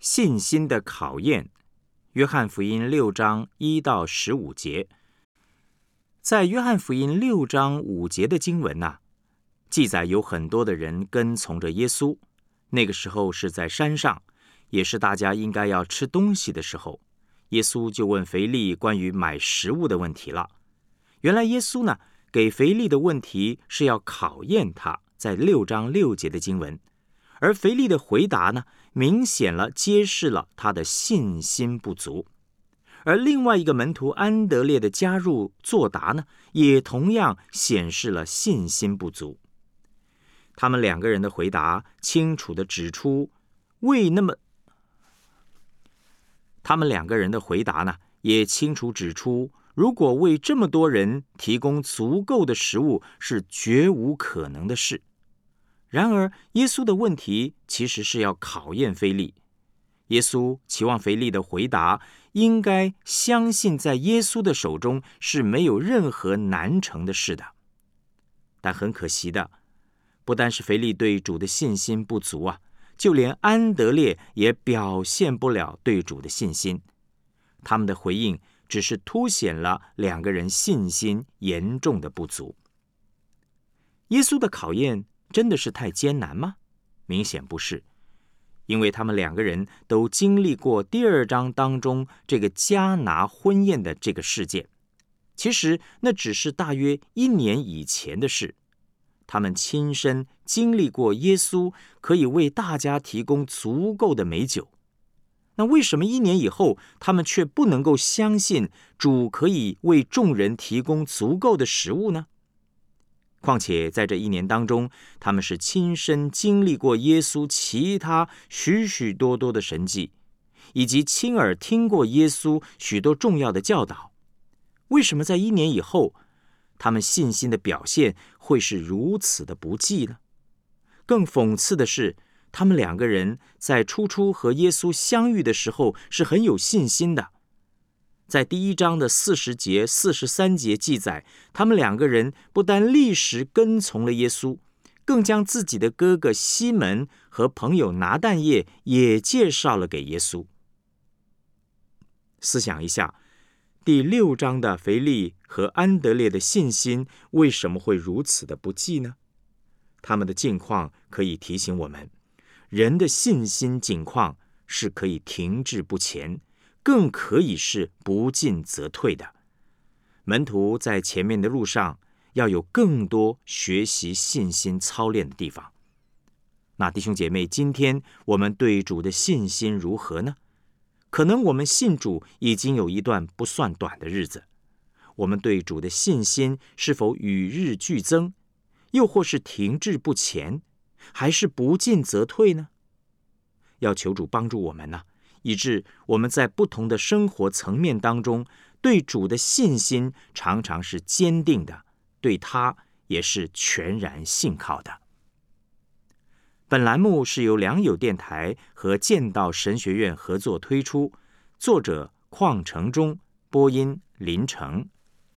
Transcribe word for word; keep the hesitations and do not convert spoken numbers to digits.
信心的考验，约翰福音六章一到十五节。在约翰福音六章五节的经文啊，记载有很多的人跟从着耶稣。那个时候是在山上，也是大家应该要吃东西的时候。耶稣就问腓利关于买食物的问题了。原来耶稣呢，给腓利的问题是要考验他，在六章六节的经文。而腓利的回答呢，明显了揭示了他的信心不足。而另外一个门徒安德烈的加入作答呢，也同样显示了信心不足。他们两个人的回答清楚地指出，为那么他们两个人的回答呢，也清楚指出，如果为这么多人提供足够的食物，是绝无可能的事。然而，耶稣的问题其实是要考验腓利。耶稣期望腓利的回答应该相信在耶稣的手中是没有任何难成的事的。但很可惜的，不单是腓利对主的信心不足啊，就连安德烈也表现不了对主的信心。他们的回应只是凸显了两个人信心严重的不足。耶稣的考验真的是太艰难吗？明显不是，因为他们两个人都经历过第二章当中这个迦拿婚宴的这个事件。其实那只是大约一年以前的事。他们亲身经历过耶稣可以为大家提供足够的美酒。那为什么一年以后，他们却不能够相信主可以为众人提供足够的食物呢？况且在这一年当中，他们是亲身经历过耶稣其他许许多多的神迹，以及亲耳听过耶稣许多重要的教导。为什么在一年以后，他们信心的表现会是如此的不济呢？更讽刺的是，他们两个人在初初和耶稣相遇的时候是很有信心的。在第一章的四十节、四十三节记载，他们两个人不但立时跟从了耶稣，更将自己的哥哥西门和朋友拿但业也介绍了给耶稣。思想一下，第六章的腓利和安德烈的信心为什么会如此的不济呢？他们的境况可以提醒我们，人的信心境况是可以停滞不前，更可以是不进则退的。门徒在前面的路上要有更多学习信心操练的地方。那弟兄姐妹，今天我们对主的信心如何呢？可能我们信主已经有一段不算短的日子，我们对主的信心是否与日俱增，又或是停滞不前，还是不进则退呢？要求主帮助我们呢、啊，以致我们在不同的生活层面当中，对主的信心常常是坚定的，对他也是全然信靠的。本栏目是由良友电台和剑道神学院合作推出，作者邝成忠，播音林成。